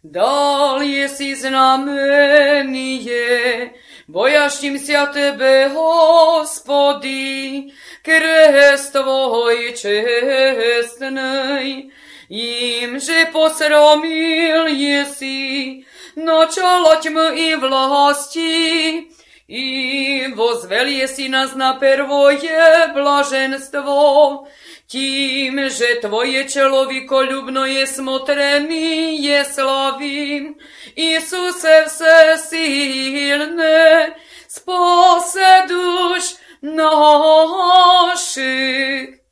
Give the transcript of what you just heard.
Dal jesi znamenie, bojašćimся Tebe, Gospodi, krest Tvoj čestnej, im že posramil jesi načala tmy i vlasti, i vozvel jesi nás na pervoje blaženstvo, tím, že Tvoje člověkoľubno je smotrený, je slavím. Isuse všesilné, spase duš našich.